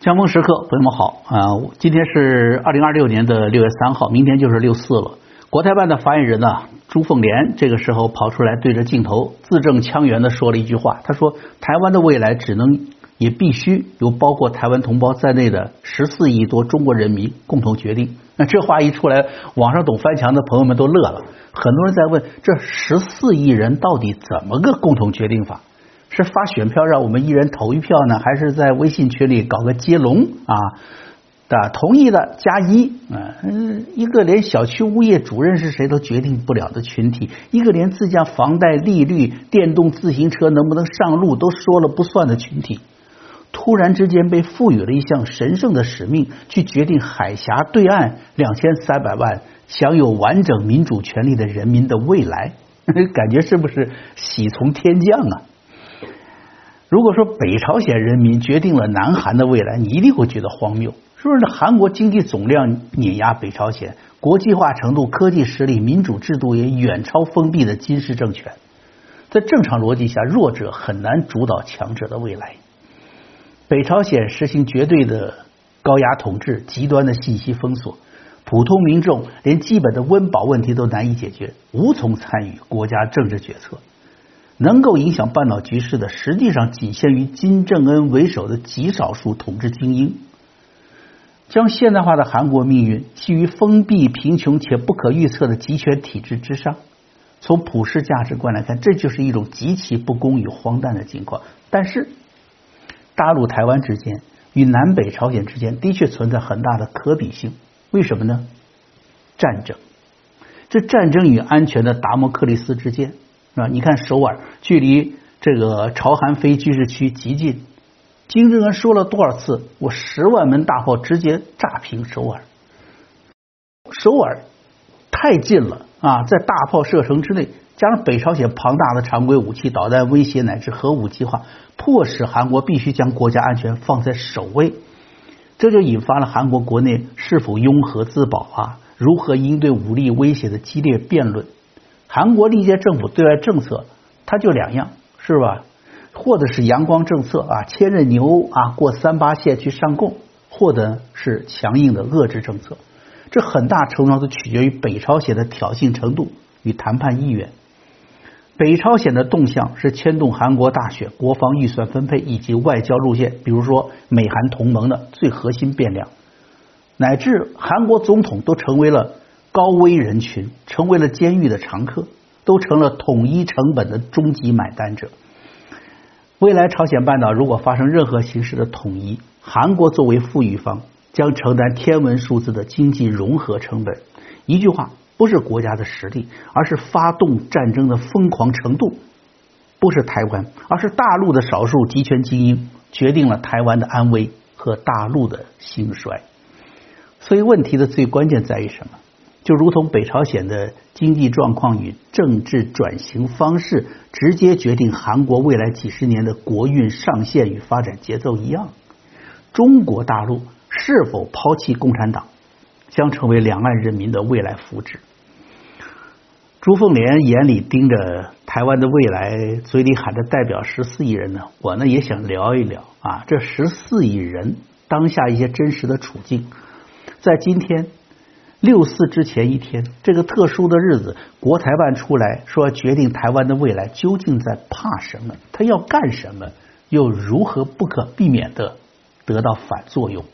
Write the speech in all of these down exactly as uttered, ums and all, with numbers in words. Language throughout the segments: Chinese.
江峰时刻，朋友们好啊！今天是二零二六年的六月三号，明天就是六四了。国台办的发言人呢，朱凤莲这个时候跑出来对着镜头字正腔圆的说了一句话，他说：“台湾的未来只能也必须由包括台湾同胞在内的十四亿多中国人民共同决定。”那这话一出来，网上懂翻墙的朋友们都乐了，很多人在问：这十四亿人到底怎么个共同决定法？是发选票让我们一人投一票呢，还是在微信群里搞个接龙啊？的同意的加一啊，嗯，一个连小区物业主任是谁都决定不了的群体，一个连自家房贷利率、电动自行车能不能上路都说了不算的群体，突然之间被赋予了一项神圣的使命，去决定海峡对岸两千三百万享有完整民主权利的人民的未来，感觉是不是喜从天降啊？如果说北朝鲜人民决定了南韩的未来，你一定会觉得荒谬，是不是？韩国经济总量碾压北朝鲜，国际化程度、科技实力、民主制度也远超封闭的金氏政权。在正常逻辑下，弱者很难主导强者的未来。北朝鲜实行绝对的高压统治，极端的信息封锁，普通民众连基本的温饱问题都难以解决，无从参与国家政治决策。能够影响半岛局势的，实际上仅限于金正恩为首的极少数统治精英。将现代化的韩国命运系于封闭、贫穷且不可预测的集权体制之上。从普世价值观来看，这就是一种极其不公与荒诞的境况。但是，大陆台湾之间与南北朝鲜之间的确存在很大的可比性。为什么呢？战争，这战争与安全的达摩克利斯之剑。啊，你看首尔距离这个朝韩非军事区极近，金正恩说了多少次，我十万门大炮直接炸平首尔。首尔太近了啊，在大炮射程之内，加上北朝鲜庞大的常规武器、导弹威胁乃至核武计划，迫使韩国必须将国家安全放在首位。这就引发了韩国国内是否拥核自保啊，如何应对武力威胁的激烈辩论。韩国历届政府对外政策，它就两样，是吧？或者是阳光政策啊，牵着牛啊过三八线去上供，或者是强硬的遏制政策。这很大程度上都取决于北朝鲜的挑衅程度与谈判意愿。北朝鲜的动向是牵动韩国大选、国防预算分配以及外交路线，比如说美韩同盟的最核心变量，乃至韩国总统都成为了高危人群，成为了监狱的常客，都成了统一成本的终极买单者。未来朝鲜半岛如果发生任何形式的统一，韩国作为富裕方将承担天文数字的经济融合成本。一句话，不是国家的实力，而是发动战争的疯狂程度。不是台湾，而是大陆的少数集权精英决定了台湾的安危和大陆的兴衰。所以问题的最关键在于什么？就如同北朝鲜的经济状况与政治转型方式直接决定韩国未来几十年的国运上限与发展节奏一样，中国大陆是否抛弃共产党，将成为两岸人民的未来福祉。朱凤莲眼里盯着台湾的未来，嘴里喊着代表十四亿人呢，我呢也想聊一聊啊，这十四亿人当下一些真实的处境。在今天六四之前一天，这个特殊的日子，国台办出来说决定台湾的未来，究竟在怕什么？他要干什么？又如何不可避免的得到反作用？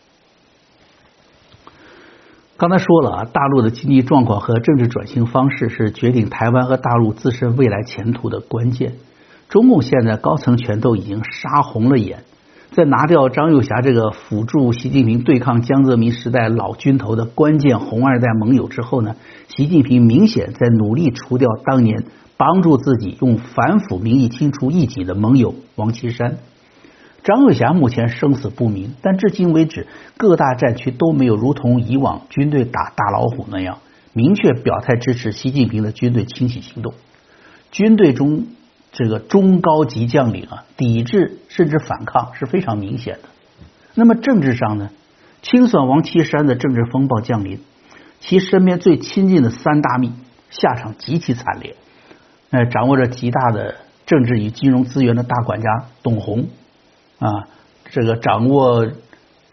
刚才说了啊，大陆的经济状况和政治转型方式是决定台湾和大陆自身未来前途的关键。中共现在高层拳头已经杀红了眼。在拿掉张又侠这个辅助习近平对抗江泽民时代老军头的关键红二代盟友之后呢，习近平明显在努力除掉当年帮助自己用反腐名义清除异己的盟友王岐山。张又侠目前生死不明，但至今为止各大战区都没有如同以往军队打大老虎那样明确表态支持习近平的军队清洗行动。军队中这个中高级将领啊，抵制甚至反抗是非常明显的。那么政治上呢，清算王岐山的政治风暴降临，其身边最亲近的三大秘下场极其惨烈。呃，掌握着极大的政治与金融资源的大管家董宏啊，这个掌握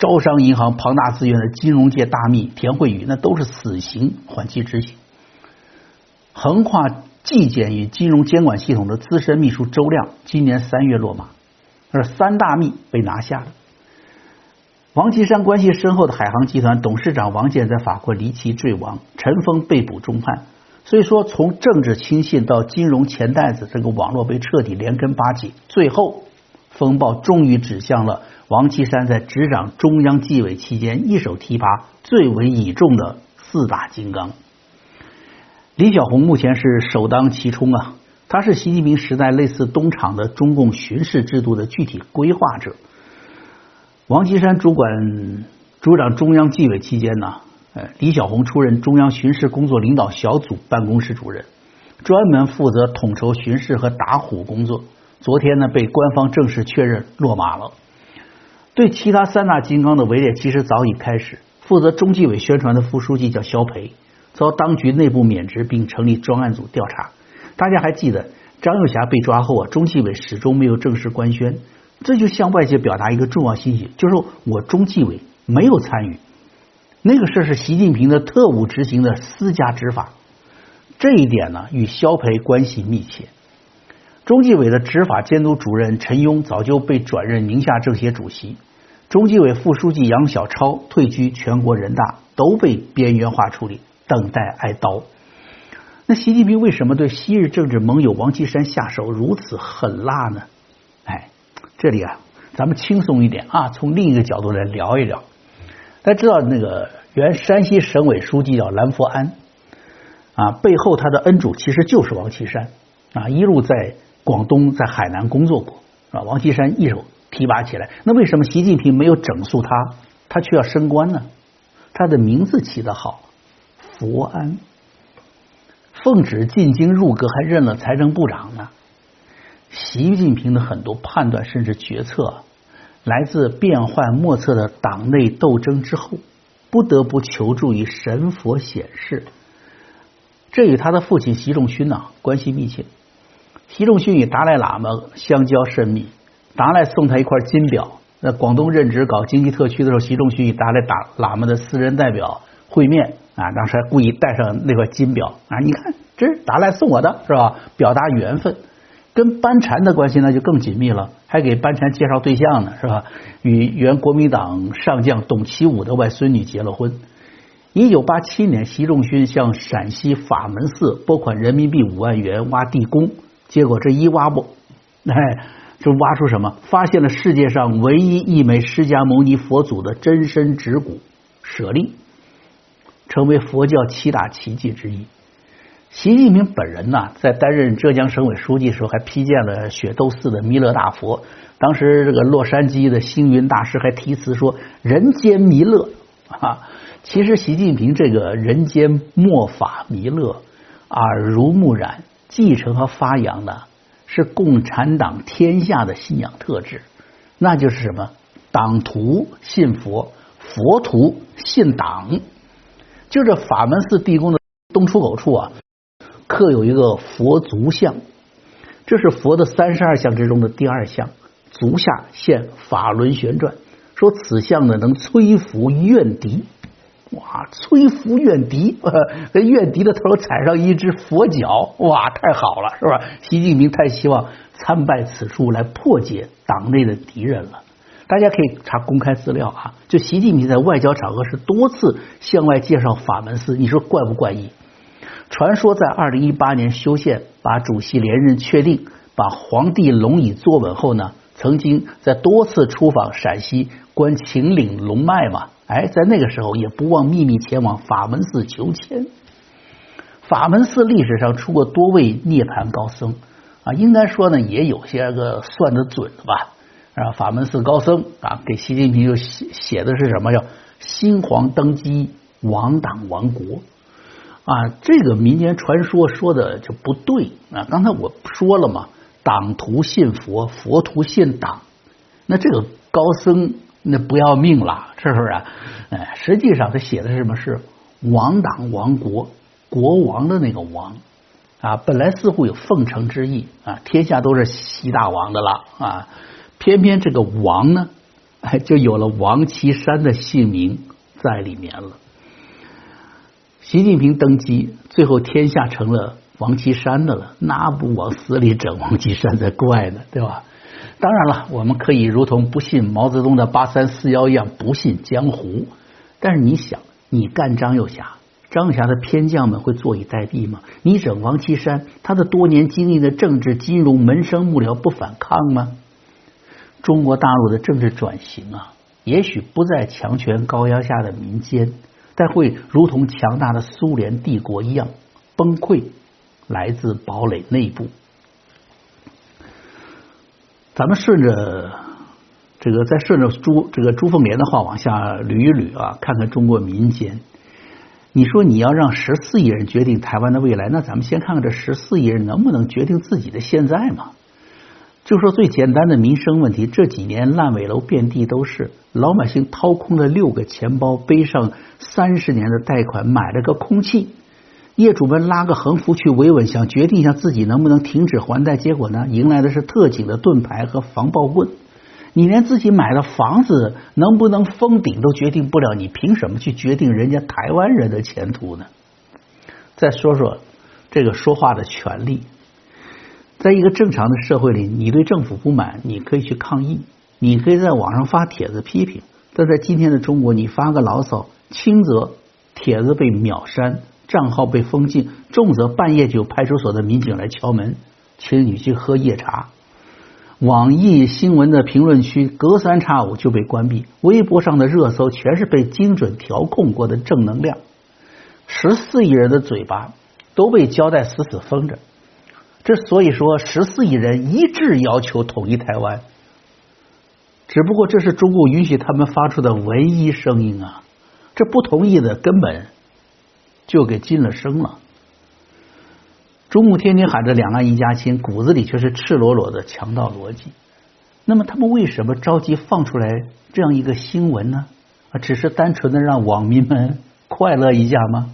招商银行庞大资源的金融界大秘田慧宇，那都是死刑缓期执行。横跨纪检与金融监管系统的资深秘书周亮，今年三月落马，而三大秘被拿下了。王岐山关系深厚的海航集团董事长王健在法国离奇坠亡，陈峰被捕中判。所以说，从政治亲信到金融钱袋子，这个网络被彻底连根拔起。最后，风暴终于指向了王岐山在执掌中央纪委期间一手提拔最为倚重的四大金刚。李小红目前是首当其冲啊，他是习近平时代类似东厂的中共巡视制度的具体规划者。王岐山主管主掌中央纪委期间呢，呃，李小红出任中央巡视工作领导小组办公室主任，专门负责统筹巡视和打虎工作。昨天呢，被官方正式确认落马了。对其他三大金刚的围猎其实早已开始。负责中纪委宣传的副书记叫肖培，遭当局内部免职，并成立专案组调查。大家还记得张幼霞被抓后啊，中纪委始终没有正式官宣，这就向外界表达一个重要信息，就是我中纪委没有参与。那个事是习近平的特务执行的私家执法，这一点呢与肖培关系密切。中纪委的执法监督主任陈庸早就被转任宁夏政协主席，中纪委副书记杨晓超退居全国人大，都被边缘化处理，等待挨刀。那习近平为什么对昔日政治盟友王岐山下手如此狠辣呢？哎，这里啊，咱们轻松一点啊，从另一个角度来聊一聊。大家知道那个原山西省委书记叫蓝佛安啊，背后他的恩主其实就是王岐山啊，一路在广东在海南工作过啊，王岐山一手提拔起来。那为什么习近平没有整肃他，他却要升官呢？他的名字起得好，佛安，奉旨进京入阁，还任了财政部长呢。习近平的很多判断甚至决策，来自变幻莫测的党内斗争之后，不得不求助于神佛显示。这与他的父亲习仲勋呢、啊、关系密切。习仲勋与达赖喇嘛相交甚密，达赖送他一块金表。在广东任职搞经济特区的时候，习仲勋与达赖喇嘛的私人代表会面啊，当时还故意带上那块金表啊，你看这是达赖送我的，是吧？表达缘分。跟班禅的关系那就更紧密了，还给班禅介绍对象呢，是吧？与原国民党上将董其武的外孙女结了婚。一九八七年，习仲勋向陕西法门寺拨款人民币五万元挖地宫，结果这一挖不，哎，就挖出什么？发现了世界上唯一一枚释迦牟尼佛祖的真身指骨舍利，成为佛教七大奇迹之一。习近平本人呢，在担任浙江省委书记的时候，还批建了雪窦寺的弥勒大佛。当时这个洛杉矶的星云大师还题词说：“人间弥勒啊！”其实习近平这个人间末法弥勒，耳濡目染、继承和发扬的是共产党天下的信仰特质，那就是什么？党徒信佛，佛徒信党。就这法门寺地宫的东出口处啊，刻有一个佛足像，这是佛的三十二相之中的第二相，足下现法轮旋转，说此相呢能摧伏怨敌。哇，摧伏怨敌，呃，怨敌的头踩上一只佛脚，哇，太好了，是吧？习近平太希望参拜此处来破解党内的敌人了。大家可以查公开资料啊，就习近平在外交场合是多次向外介绍法门寺，你说怪不怪异？传说在二零一八年修宪，把主席连任确定，把皇帝龙椅坐稳后呢，曾经在多次出访陕西观秦岭龙脉嘛，哎，在那个时候也不忘秘密前往法门寺求签。法门寺历史上出过多位涅槃高僧啊，应该说呢也有些个算得准的吧。啊，法门寺高僧啊，给习近平就写写的是什么？叫新皇登基，亡党亡国。啊，这个民间传说说的就不对啊！刚才我说了嘛，党徒信佛，佛徒信党，那这个高僧那不要命了，是不是啊？哎，实际上他写的是什么？是亡党亡国，国王的那个王啊，本来似乎有奉承之意啊，天下都是习大王的了啊，偏偏这个王呢哎，就有了王岐山的姓名在里面了。习近平登基，最后天下成了王岐山的了，那不往死里整王岐山才怪呢，对吧？当然了，我们可以如同不信毛泽东的八三四幺一样不信江湖，但是你想，你干张幼霞，张幼霞的偏将们会坐以待毙吗？你整王岐山，他的多年经历的政治、金融、门生幕僚不反抗吗？中国大陆的政治转型啊，也许不在强权高压下的民间，但会如同强大的苏联帝国一样崩溃，来自堡垒内部。咱们顺着这个，再顺着朱这个朱凤莲的话往下捋一捋啊，看看中国民间。你说你要让十四亿人决定台湾的未来，那咱们先看看这十四亿人能不能决定自己的现在嘛？就说最简单的民生问题，这几年烂尾楼遍地都是，老百姓掏空了六个钱包，背上三十年的贷款，买了个空气。业主们拉个横幅去维稳，想决定一下自己能不能停止还贷，结果呢，迎来的是特警的盾牌和防暴棍。你连自己买的房子能不能封顶都决定不了，你凭什么去决定人家台湾人的前途呢？再说说这个说话的权利。在一个正常的社会里，你对政府不满，你可以去抗议，你可以在网上发帖子批评，但在今天的中国，你发个牢骚，轻则帖子被秒删，账号被封禁，重则半夜就有派出所的民警来敲门，请你去喝夜茶。网易新闻的评论区隔三差五就被关闭，微博上的热搜全是被精准调控过的正能量。十四亿人的嘴巴都被胶带死死封着，这所以说十四亿人一致要求统一台湾，只不过这是中共允许他们发出的唯一声音啊，这不同意的根本就给禁了声了。中共天天喊着两岸一家亲，骨子里却是赤裸裸的强盗逻辑。那么他们为什么着急放出来这样一个新闻呢？啊，只是单纯的让网民们快乐一下吗？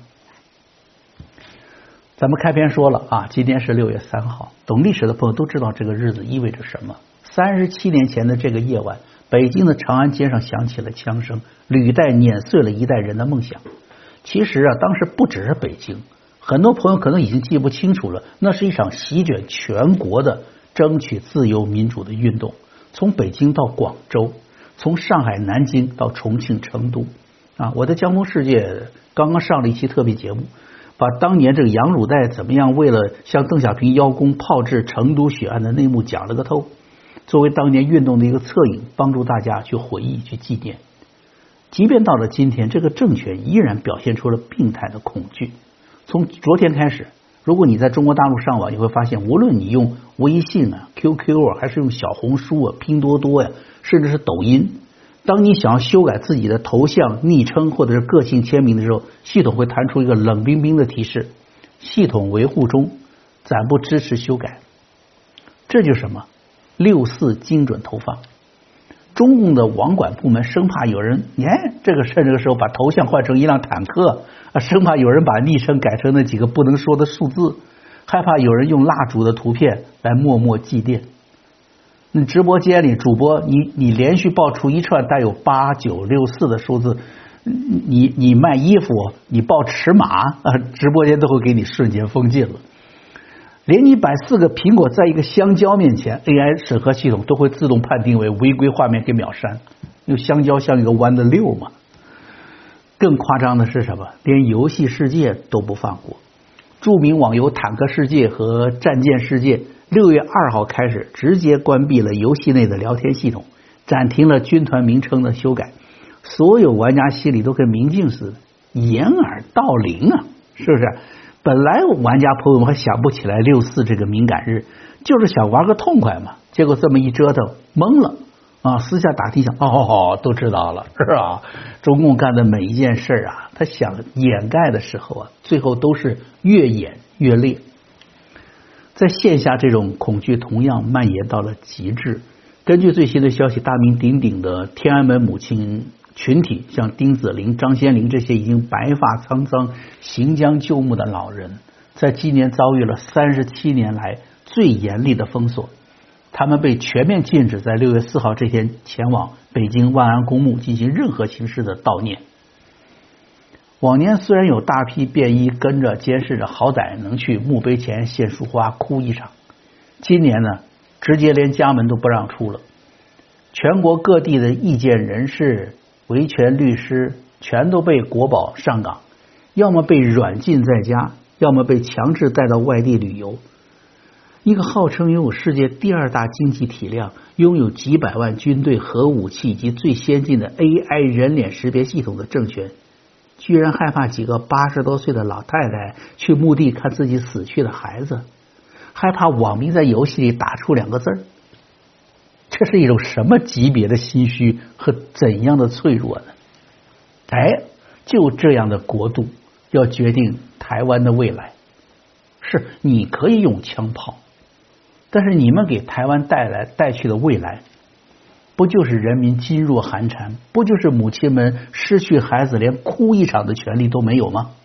咱们开篇说了啊，今天是六月三号，懂历史的朋友都知道这个日子意味着什么。三十七年前的这个夜晚，北京的长安街上响起了枪声，履带碾碎了一代人的梦想。其实啊，当时不只是北京，很多朋友可能已经记不清楚了，那是一场席卷全国的争取自由民主的运动，从北京到广州，从上海、南京到重庆、成都啊。我的江东世界刚刚上了一期特别节目，把当年这个杨汝岱怎么样为了向邓小平邀功炮制成都血案的内幕讲了个透，作为当年运动的一个侧影，帮助大家去回忆去纪念。即便到了今天，这个政权依然表现出了病态的恐惧。从昨天开始，如果你在中国大陆上网，你会发现无论你用微信啊、Q Q 啊，还是用小红书啊、拼多多呀、啊，甚至是抖音，当你想要修改自己的头像、昵称或者是个性签名的时候，系统会弹出一个冷冰冰的提示：系统维护中，暂不支持修改。这就是什么？六四精准投放。中共的网管部门生怕有人，哎，这个趁这个时候把头像换成一辆坦克啊，生怕有人把昵称改成那几个不能说的数字，害怕有人用蜡烛的图片来默默祭奠。你直播间里主播，你你连续爆出一串带有八九六四的数字，你你卖衣服，你报尺码啊，直播间都会给你瞬间封禁了。连你摆四个苹果在一个香蕉面前， A I 审核系统都会自动判定为违规画面给秒删，因为香蕉像一个弯的六嘛。更夸张的是什么？连游戏世界都不放过。著名网游坦克世界和战舰世界六月二号开始直接关闭了游戏内的聊天系统，暂停了军团名称的修改，所有玩家心里都跟明镜似的，掩耳盗铃啊，是不是？本来玩家朋友们还想不起来六四这个敏感日，就是想玩个痛快嘛。结果这么一折腾，懵了啊！私下打听想，哦，都知道了，是吧？中共干的每一件事啊，他想掩盖的时候啊，最后都是越演越烈。在线下，这种恐惧同样蔓延到了极致。根据最新的消息，大名鼎鼎的天安门母亲群体，像丁子霖、张先林这些已经白发苍苍、行将就木的老人，在今年遭遇了三十七年来最严厉的封锁。 他们被全面禁止在六月四号这天前往北京万安公墓进行任何形式的悼念。往年虽然有大批便衣跟着监视着，好歹能去墓碑前献束花哭一场，今年呢，直接连家门都不让出了。全国各地的意见人士、维权律师全都被国保上岗，要么被软禁在家，要么被强制带到外地旅游。一个号称拥有世界第二大经济体量、拥有几百万军队、核武器以及最先进的 A I 人脸识别系统的政权，居然害怕几个八十多岁的老太太去墓地看自己死去的孩子，害怕网民在游戏里打出两个字儿。这是一种什么级别的心虚和怎样的脆弱呢？哎，就这样的国度要决定台湾的未来。是你可以用枪炮，但是你们给台湾带来带去的未来，不就是人民噤若寒蝉，不就是母亲们失去孩子连哭一场的权利都没有吗？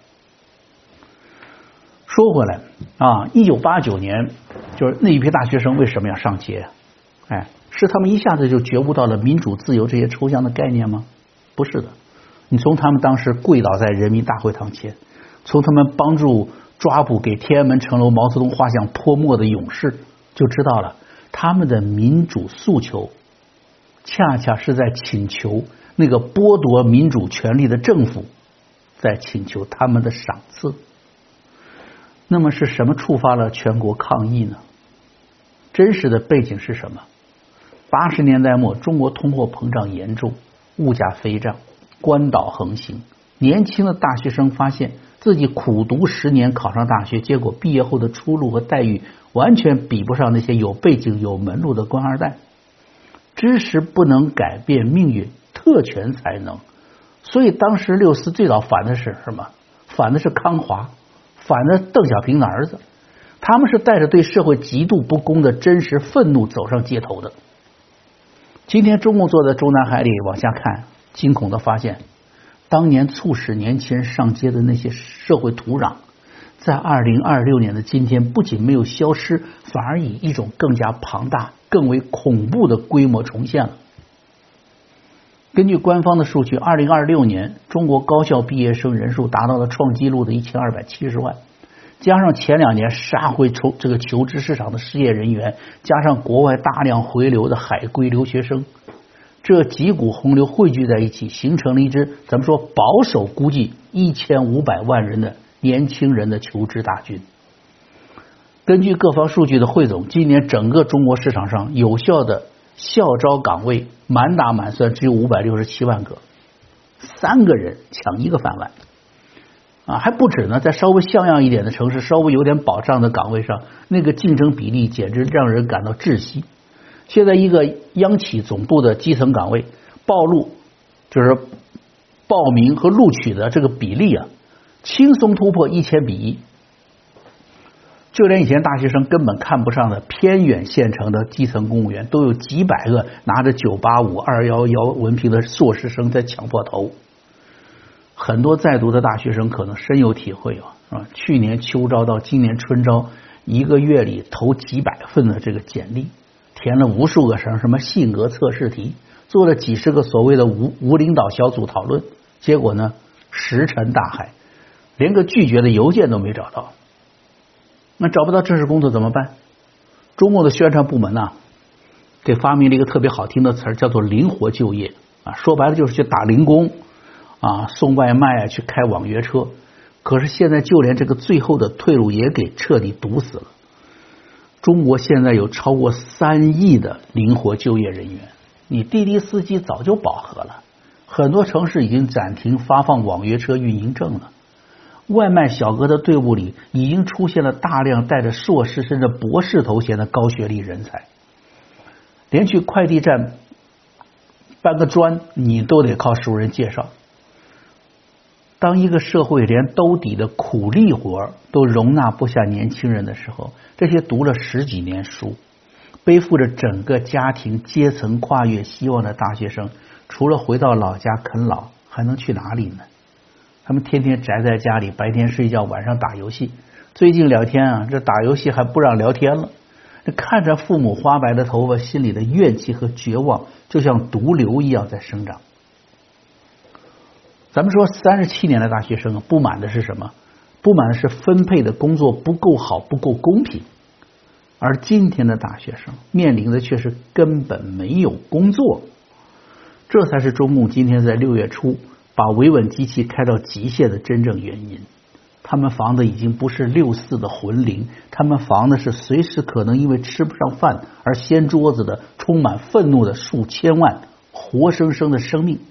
说回来啊，一九八九年就是那一批大学生为什么要上街？哎，是他们一下子就觉悟到了民主自由这些抽象的概念吗？不是的，你从他们当时跪倒在人民大会堂前，从他们帮助抓捕给天安门城楼毛泽东画像泼墨的勇士，就知道了他们的民主诉求恰恰是在请求那个剥夺民主权利的政府在请求他们的赏赐。那么是什么触发了全国抗议呢？真实的背景是什么？八十年代末，中国通货膨胀严重，物价飞涨，官倒横行。年轻的大学生发现自己苦读十年考上大学，结果毕业后的出路和待遇完全比不上那些有背景有门路的官二代。知识不能改变命运，特权才能。所以当时六四最早反的是什么？反的是康华，反的邓小平的儿子。他们是带着对社会极度不公的真实愤怒走上街头的。今天中共坐在中南海里往下看，惊恐的发现当年促使年轻人上街的那些社会土壤，在二零二六年的今天不仅没有消失，反而以一种更加庞大、更为恐怖的规模重现了。根据官方的数据，二零二六年中国高校毕业生人数达到了创纪录的一千二百七十万，加上前两年杀回求这个求职市场的失业人员，加上国外大量回流的海归留学生，这几股洪流汇聚在一起，形成了一支咱们说保守估计一千五百万人的年轻人的求职大军。根据各方数据的汇总，今年整个中国市场上有效的校招岗位满打满算只有五百六十七万个，三个人抢一个饭碗啊，还不止呢。在稍微像样一点的城市，稍微有点保障的岗位上，那个竞争比例简直让人感到窒息。现在一个央企总部的基层岗位报录，就是报名和录取的这个比例啊，轻松突破一千比一。就连以前大学生根本看不上的偏远县城的基层公务员，都有几百个拿着九八五、二幺幺文凭的硕士生在抢破头。很多在读的大学生可能深有体会啊，是吧？去年秋招到今年春招，一个月里投几百份的这个简历，填了无数个什么什么性格测试题，做了几十个所谓的无无领导小组讨论，结果呢石沉大海，连个拒绝的邮件都没找到。那找不到正式工作怎么办？中国的宣传部门呢、啊，给发明了一个特别好听的词儿，叫做灵活就业啊，说白了就是去打零工啊，送外卖啊，去开网约车。可是现在就连这个最后的退路也给彻底堵死了。中国现在有超过三亿的灵活就业人员，你滴滴司机早就饱和了，很多城市已经暂停发放网约车运营证了。外卖小哥的队伍里已经出现了大量带着硕士甚至博士头衔的高学历人才，连去快递站搬个砖你都得靠熟人介绍。当一个社会连兜底的苦力活都容纳不下年轻人的时候，这些读了十几年书，背负着整个家庭阶层跨越希望的大学生，除了回到老家啃老，还能去哪里呢？他们天天宅在家里，白天睡觉，晚上打游戏。最近两天啊，这打游戏还不让聊天了， 看着父母花白的头发，心里的怨气和绝望就像毒瘤一样在生长。咱们说三十七年的大学生不满的是什么？不满的是分配的工作不够好，不够公平。而今天的大学生面临的却是根本没有工作。这才是中共今天在六月初把维稳机器开到极限的真正原因。他们防的已经不是六四的魂灵，他们防的是随时可能因为吃不上饭而掀桌子的充满愤怒的数千万活生生的生命。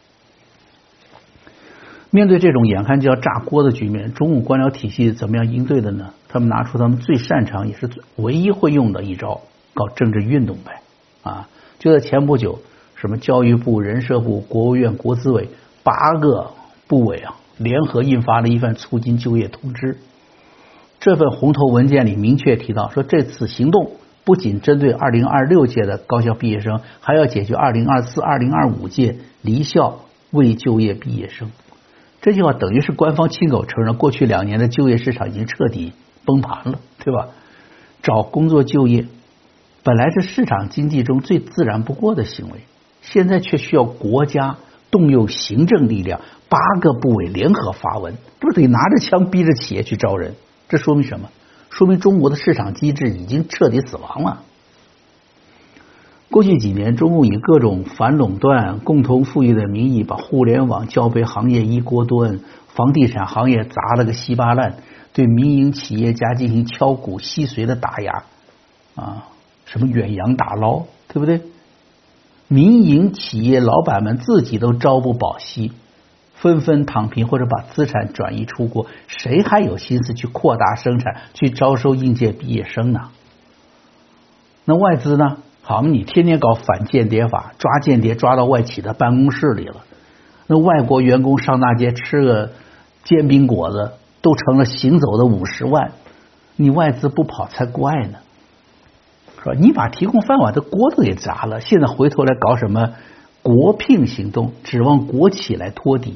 面对这种眼看就要炸锅的局面，中共官僚体系怎么样应对的呢？他们拿出他们最擅长也是唯一会用的一招，搞政治运动呗。啊，就在前不久，什么教育部、人社部、国务院、国资委八个部委啊，联合印发了一份促进就业通知。这份红头文件里明确提到，说这次行动不仅针对二零二六届的高校毕业生，还要解决二零二四、二零二五届离校未就业毕业生。这句话等于是官方亲口承认，过去两年的就业市场已经彻底崩盘了，对吧？找工作就业本来是市场经济中最自然不过的行为，现在却需要国家动用行政力量，八个部委联合发文，不是得拿着枪逼着企业去招人？这说明什么？说明中国的市场机制已经彻底死亡了。过去几年，中共以各种反垄断、共同富裕的名义，把互联网教培行业一锅端，房地产行业砸了个稀巴烂，对民营企业家进行敲骨吸髓的打压啊，什么远洋打捞，对不对？民营企业老板们自己都朝不保夕，纷纷躺平或者把资产转移出国，谁还有心思去扩大生产，去招收应届毕业生呢？那外资呢？好，你天天搞反间谍法，抓间谍抓到外企的办公室里了，那外国员工上大街吃个煎饼果子都成了行走的五十万，你外资不跑才怪呢，是吧？你把提供饭碗的锅都给砸了，现在回头来搞什么国聘行动，指望国企来托底，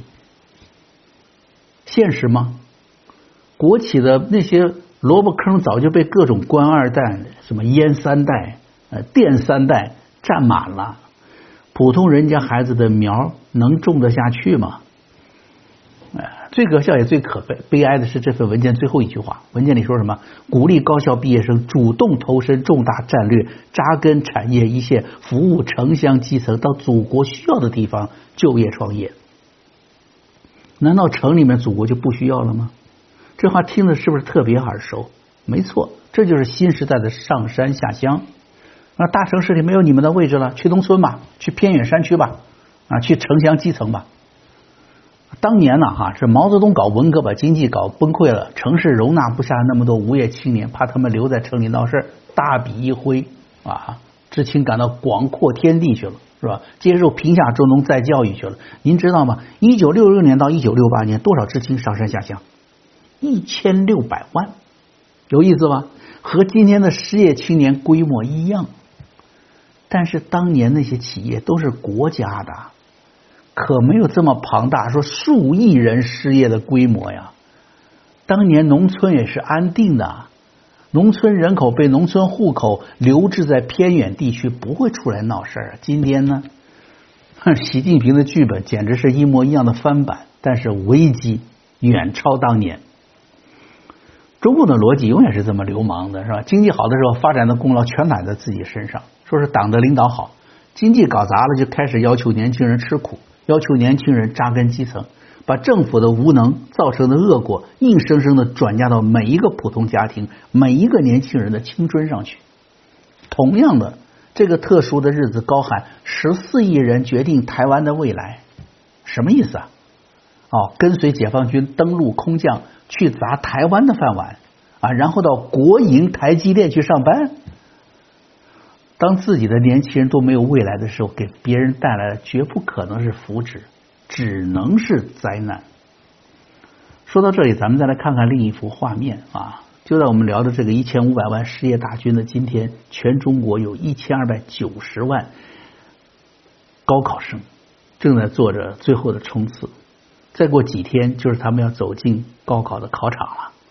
现实吗？国企的那些萝卜坑早就被各种官二代、什么烟三代、呃电三代占满了，普通人家孩子的苗能种得下去吗？最可笑也最可悲悲哀的是这份文件最后一句话，文件里说什么？鼓励高校毕业生主动投身重大战略，扎根产业一线，服务城乡基层，到祖国需要的地方就业创业。难道城里面祖国就不需要了吗？这话听的是不是特别耳熟？没错，这就是新时代的上山下乡。那大城市里没有你们的位置了，去农村吧，去偏远山区吧，啊，去城乡基层吧。当年呢，哈，是毛泽东搞文革把经济搞崩溃了，城市容纳不下那么多无业青年，怕他们留在城里闹事，大笔一挥啊，知青赶到广阔天地去了，是吧？接受贫下中农再教育去了。您知道吗？一九六六年到一九六八年，多少知青上山下乡？一千六百万，有意思吧？和今天的失业青年规模一样。但是当年那些企业都是国家的，可没有这么庞大，说数亿人失业的规模呀。当年农村也是安定的，农村人口被农村户口留置在偏远地区，不会出来闹事儿。今天呢，习近平的剧本简直是一模一样的翻版，但是危机远超当年。中共的逻辑永远是这么流氓的，是吧？经济好的时候，发展的功劳全揽在自己身上，说是党的领导好，经济搞砸了，就开始要求年轻人吃苦，要求年轻人扎根基层，把政府的无能造成的恶果硬生生的转嫁到每一个普通家庭、每一个年轻人的青春上去。同样的，这个特殊的日子高喊十四亿人决定台湾的未来，什么意思啊？哦，跟随解放军登陆空降去砸台湾的饭碗啊，然后到国营台积电去上班。当自己的年轻人都没有未来的时候，给别人带来的绝不可能是福祉，只能是灾难。说到这里，咱们再来看看另一幅画面啊，就在我们聊的这个一千五百万失业大军的今天，全中国有一千二百九十万高考生正在做着最后的冲刺。再过几天就是他们要走进高考的考场了，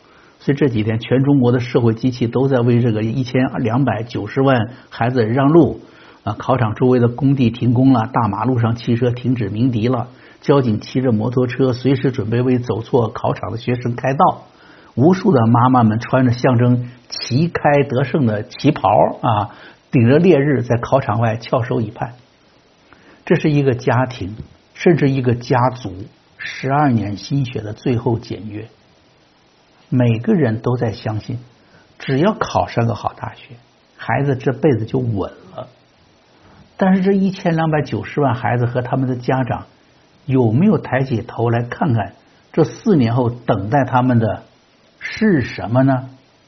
所以这几天全中国的社会机器都在为这个一千两百九十万孩子让路啊！考场周围的工地停工了，大马路上汽车停止鸣笛了，交警骑着摩托车随时准备为走错考场的学生开道。无数的妈妈们穿着象征旗开得胜的旗袍啊，顶着烈日在考场外翘首以盼。这是一个家庭，甚至一个家族十二年心血的最后检阅。每个人都在相信，只要考上个好大学，孩子这辈子就稳了。但是这一千两百九十万孩子和他们的家长，有没有抬起头来看看这四年后等待他们的是什么呢？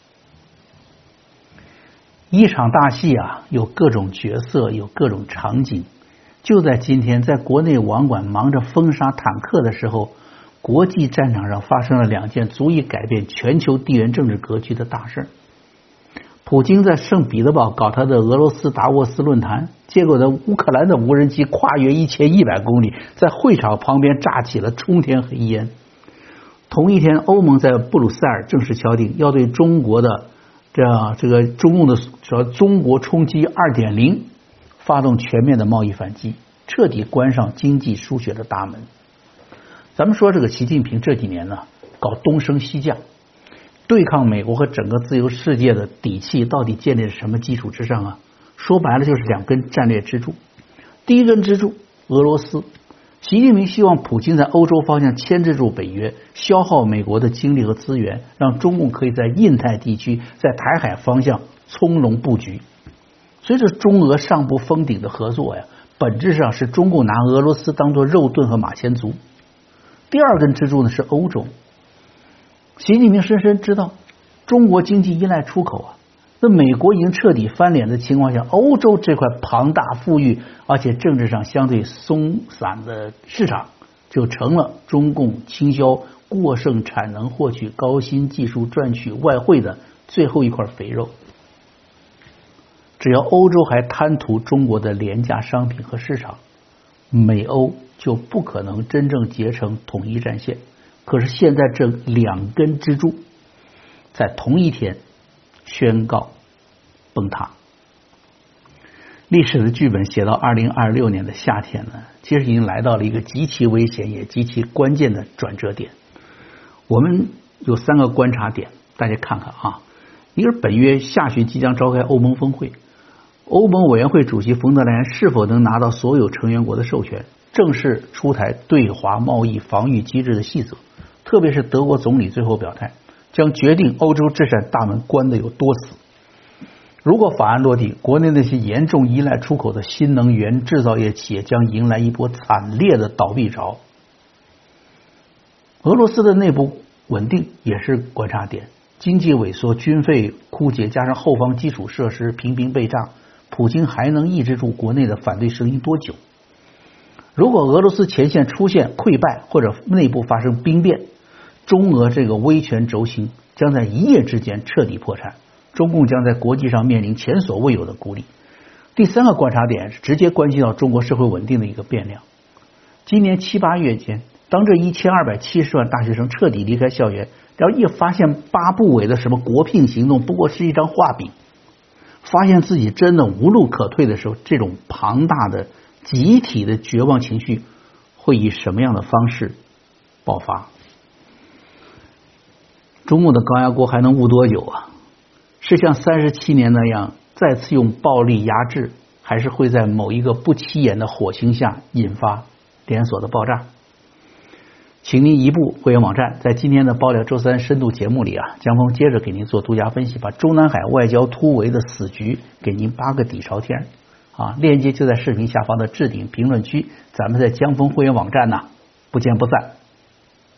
一场大戏啊，有各种角色，有各种场景。就在今天，在国内网管忙着封杀坦克的时候，国际战场上发生了两件足以改变全球地缘政治格局的大事。普京在圣彼得堡搞他的俄罗斯达沃斯论坛，结果呢，乌克兰的无人机跨越一千一百公里，在会场旁边炸起了冲天黑烟。同一天，欧盟在布鲁塞尔正式敲定要对中国的这样这个中共的说中国冲击 二点零 发动全面的贸易反击，彻底关上经济输血的大门。咱们说这个习近平这几年呢，搞东升西降，对抗美国和整个自由世界的底气到底建立在什么基础之上啊？说白了就是两根战略支柱。第一根支柱俄罗斯，习近平希望普京在欧洲方向牵制住北约，消耗美国的精力和资源，让中共可以在印太地区在台海方向从容布局。随着中俄上不封顶的合作呀，本质上是中共拿俄罗斯当作肉盾和马前卒。第二根支柱呢是欧洲，习近平深深知道中国经济依赖出口啊，那美国已经彻底翻脸的情况下，欧洲这块庞大富裕而且政治上相对松散的市场，就成了中共倾销过剩产能、获取高新技术、赚取外汇的最后一块肥肉。只要欧洲还贪图中国的廉价商品和市场，美欧就不可能真正结成统一战线。可是现在这两根支柱在同一天宣告崩塌。历史的剧本写到二零二六年的夏天呢，其实已经来到了一个极其危险也极其关键的转折点。我们有三个观察点，大家看看啊。一个是本月下旬即将召开欧盟峰会，欧盟委员会主席冯德莱恩是否能拿到所有成员国的授权，正式出台对华贸易防御机制的细则。特别是德国总理最后表态，将决定欧洲这扇大门关得有多死。如果法案落地，国内那些严重依赖出口的新能源制造业企业将迎来一波惨烈的倒闭潮。俄罗斯的内部稳定也是观察点，经济萎缩、军费枯竭，加上后方基础设施频频被炸，普京还能抑制住国内的反对声音多久？如果俄罗斯前线出现溃败或者内部发生兵变，中俄这个威权轴心将在一夜之间彻底破产，中共将在国际上面临前所未有的孤立。第三个观察点是直接关系到中国社会稳定的一个变量。今年七八月间，当这一千二百七十万大学生彻底离开校园，然后一发现八部委的什么国聘行动不过是一张画饼，发现自己真的无路可退的时候，这种庞大的集体的绝望情绪会以什么样的方式爆发？中共的高压锅还能焐多久啊？是像三十七年那样再次用暴力压制，还是会在某一个不起眼的火星下引发连锁的爆炸？请您移步会员网站，在今天的爆料周三深度节目里啊，江峰接着给您做独家分析，把中南海外交突围的死局给您扒个底朝天啊！链接就在视频下方的置顶评论区，咱们在江峰会员网站呢，不见不散。